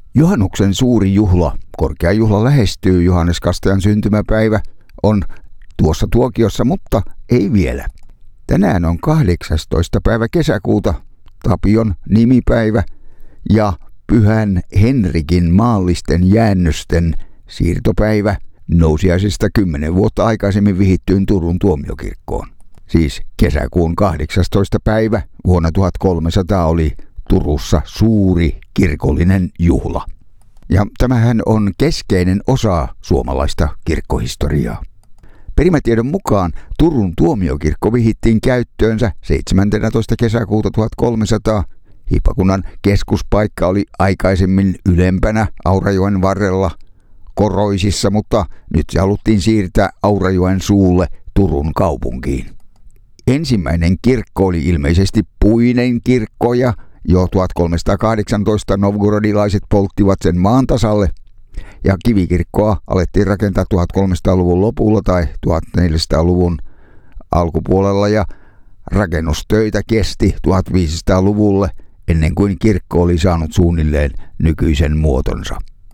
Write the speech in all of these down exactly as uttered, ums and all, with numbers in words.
Juhannuksen suuri juhla, korkea juhla lähestyy. Johannes Kastajan syntymäpäivä on tuossa tuokiossa, mutta ei vielä. Tänään on kahdeksastoista päivä kesäkuuta, Tapion nimipäivä ja Pyhän Henrikin maallisten jäännösten siirtopäivä nousiaisesta kymmenen vuotta aikaisemmin vihittyyn Turun tuomiokirkkoon. Siis kesäkuun kahdeksastoista päivä vuonna tuhatkolmesataa oli Turussa suuri kirkollinen juhla. Ja tämähän on keskeinen osa suomalaista kirkkohistoriaa. Perimätiedon mukaan Turun tuomiokirkko vihittiin käyttöönsä seitsemästoista kesäkuuta tuhatkolmesataa. Hiippakunnan keskuspaikka oli aikaisemmin ylempänä Aurajoen varrella Koroisissa, mutta nyt se haluttiin siirtää Aurajoen suulle Turun kaupunkiin. Ensimmäinen kirkko oli ilmeisesti puinen kirkko ja jo tuhatkolmesataakahdeksantoista novgorodilaiset polttivat sen maan tasalle ja kivikirkkoa alettiin rakentaa tuhatkolmesataaluvun lopulla tai tuhatneljäsataaluvun alkupuolella ja rakennustöitä kesti tuhatviisisataaluvulle ennen kuin kirkko oli saanut suunnilleen nykyisen muotonsa.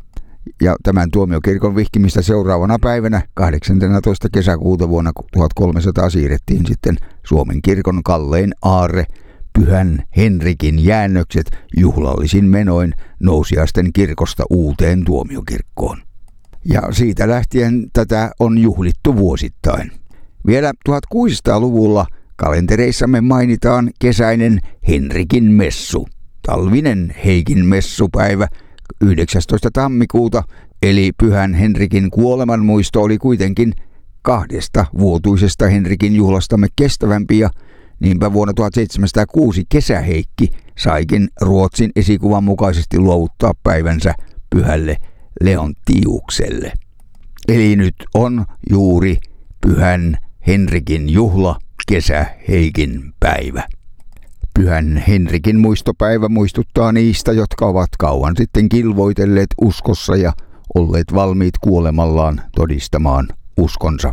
Ja tämän tuomiokirkon vihkimistä seuraavana päivänä kahdeksastatoista kesäkuuta vuonna tuhatkolmesataa siirrettiin sitten Suomen kirkon kallein aarre Pyhän Henrikin jäännökset juhlallisin menoin nousiaisten kirkosta uuteen tuomiokirkkoon. Ja siitä lähtien tätä on juhlittu vuosittain. Vielä tuhatkuusisataaluvulla kalentereissamme mainitaan kesäinen Henrikin messu, talvinen Heikin messupäivä yhdeksästoista tammikuuta, eli Pyhän Henrikin kuolemanmuisto oli kuitenkin kahdesta vuotuisesta Henrikin juhlastamme kestävämpi ja niinpä vuonna tuhatseitsemänsataakuusi kesäheikki saikin Ruotsin esikuvan mukaisesti luovuttaa päivänsä Pyhälle Leontiukselle. Eli nyt on juuri Pyhän Henrikin juhla, kesäheikin päivä. Pyhän Henrikin muistopäivä muistuttaa niistä, jotka ovat kauan sitten kilvoitelleet uskossa ja olleet valmiit kuolemallaan todistamaan uskonsa.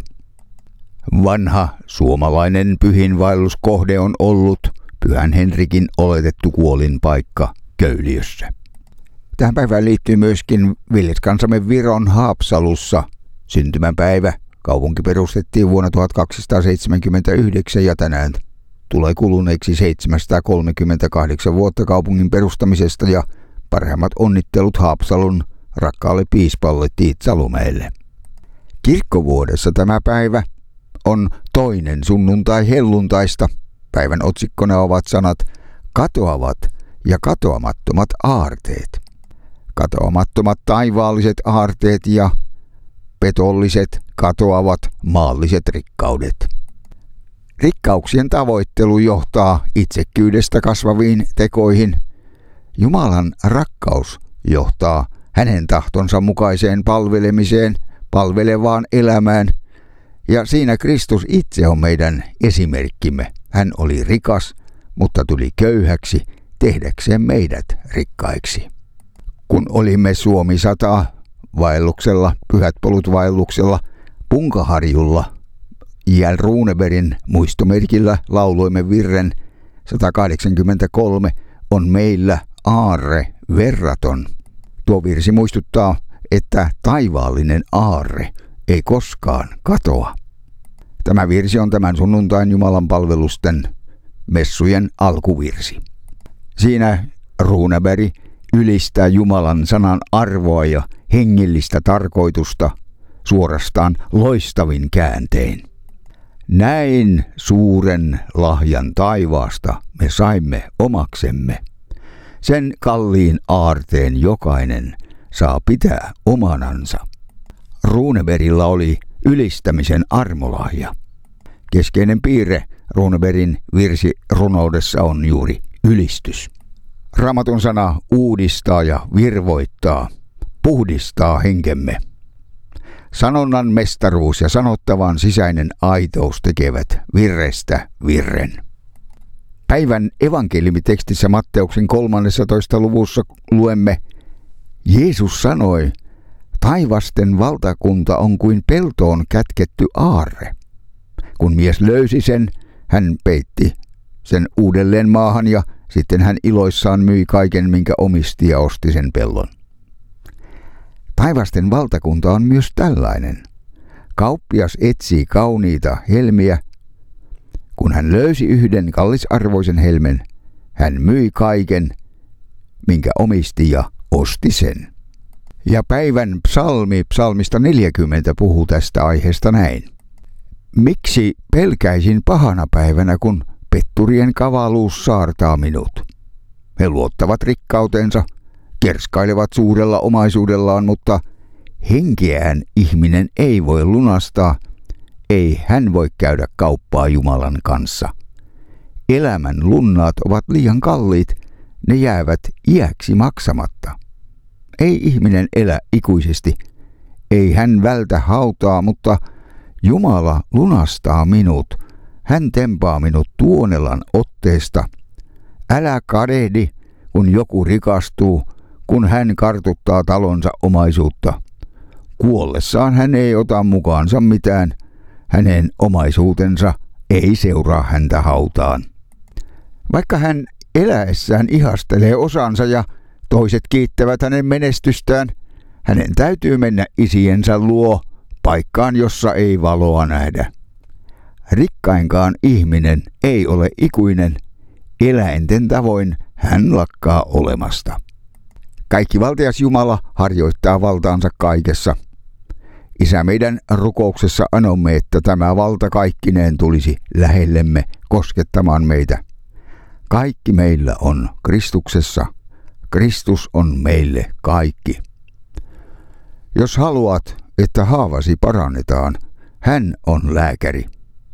Vanha suomalainen pyhinvaelluskohde on ollut Pyhän Henrikin oletettu kuolinpaikka Köyliössä. Tähän päivään liittyy myöskin viljeskansamme Viron Haapsalussa syntymäpäivä. Kaupunki perustettiin vuonna tuhatkaksisataaseitsemänkymmentäyhdeksän ja tänään tulee kuluneeksi seitsemänsataakolmekymmentäkahdeksan vuotta kaupungin perustamisesta ja parhaimmat onnittelut Haapsalun rakkaalle piispalle Tiit Salumäelle. Kirkkovuodessa tämä päivä on toinen sunnuntai helluntaista. Päivän otsikkona ovat sanat katoavat ja katoamattomat aarteet. Katoamattomat taivaalliset aarteet ja petolliset katoavat maalliset rikkaudet. Rikkauksien tavoittelu johtaa itsekkyydestä kasvaviin tekoihin. Jumalan rakkaus johtaa hänen tahtonsa mukaiseen palvelemiseen, palvelevaan elämään. Ja siinä Kristus itse on meidän esimerkkimme. Hän oli rikas, mutta tuli köyhäksi tehdäkseen meidät rikkaiksi. Kun olimme Suomi sata vaelluksella, Pyhät polut vaelluksella, Punkaharjulla, J L Runebergin muistomerkillä lauloimme virren sata kahdeksankymmentäkolme on meillä aarre verraton. Tuo virsi muistuttaa, että taivaallinen aarre ei koskaan katoa. Tämä virsi on tämän sunnuntain Jumalan palvelusten messujen alkuvirsi. Siinä Runeberg ylistää Jumalan sanan arvoa ja hengellistä tarkoitusta suorastaan loistavin kääntein. Näin suuren lahjan taivaasta me saimme omaksemme. Sen kalliin aarteen jokainen saa pitää omanansa. Runebergilla oli ylistämisen armolahja. Keskeinen piirre Runebergin virsirunoudessa on juuri ylistys. Raamatun sana uudistaa ja virvoittaa, puhdistaa henkemme. Sanonnan mestaruus ja sanottavan sisäinen aitous tekevät virrestä virren. Päivän evankeliumitekstissä Matteuksen kolmannessatoista luvussa luemme, Jeesus sanoi, taivasten valtakunta on kuin peltoon kätketty aarre. Kun mies löysi sen, hän peitti sen uudelleen maahan ja sitten hän iloissaan myi kaiken, minkä omisti ja osti sen pellon. Taivasten valtakunta on myös tällainen. Kauppias etsii kauniita helmiä. Kun hän löysi yhden kallisarvoisen helmen, hän myi kaiken, minkä omisti ja osti sen. Ja päivän psalmi psalmista neljäkymmentä puhuu tästä aiheesta näin. Miksi pelkäisin pahana päivänä, kun petturien kavaluus saartaa minut? He luottavat rikkautensa, kerskailevat suurella omaisuudellaan, mutta henkeään ihminen ei voi lunastaa, ei hän voi käydä kauppaa Jumalan kanssa. Elämän lunnaat ovat liian kalliit, ne jäävät iäksi maksamatta. Ei ihminen elä ikuisesti, ei hän vältä hautaa, mutta Jumala lunastaa minut, hän tempaa minut tuonelan otteesta. Älä kadehdi, kun joku rikastuu, kun hän kartuttaa talonsa omaisuutta. Kuollessaan hän ei ota mukaansa mitään, hänen omaisuutensa ei seuraa häntä hautaan. Vaikka hän eläessään ihastelee osansa ja toiset kiittävät hänen menestystään, hänen täytyy mennä isiensä luo paikkaan, jossa ei valoa nähdä. Rikkainkaan ihminen ei ole ikuinen, eläinten tavoin hän lakkaa olemasta. Kaikki valtias Jumala harjoittaa valtaansa kaikessa. Isä, meidän rukouksessa anomme, että tämä valta kaikkineen tulisi lähellemme koskettamaan meitä. Kaikki meillä on Kristuksessa. Kristus on meille kaikki. Jos haluat, että haavasi parannetaan, hän on lääkäri.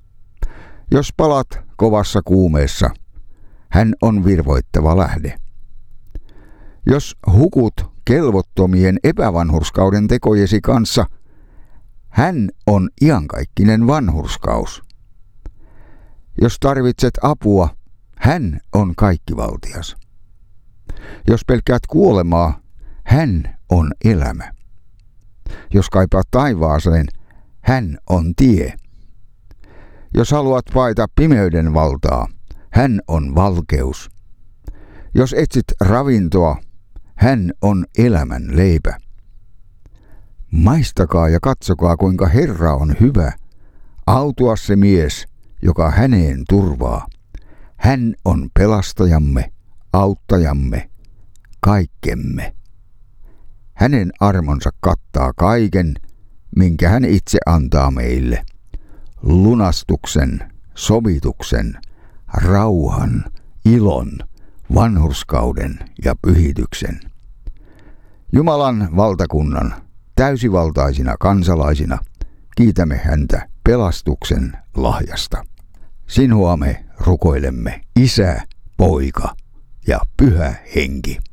Jos palat kovassa kuumeessa, hän on virvoittava lähde. Jos hukut kelvottomien epävanhurskauden tekojesi kanssa, hän on iankaikkinen vanhurskaus. Jos tarvitset apua, hän on kaikkivaltias. Jos pelkäät kuolemaa, hän on elämä. Jos kaipaat taivaaseen, hän on tie. Jos haluat paeta pimeyden valtaa, hän on valkeus. Jos etsit ravintoa, hän on elämän leipä. Maistakaa ja katsokaa, kuinka Herra on hyvä. Autua se mies, joka häneen turvaa. Hän on pelastajamme, auttajamme, kaikkemme. Hänen armonsa kattaa kaiken, minkä hän itse antaa meille. Lunastuksen, sovituksen, rauhan, ilon, vanhurskauden ja pyhityksen. Jumalan valtakunnan täysivaltaisina kansalaisina kiitämme häntä pelastuksen lahjasta. Sinua me rukoilemme, Isä, Poika ja Pyhä Henki.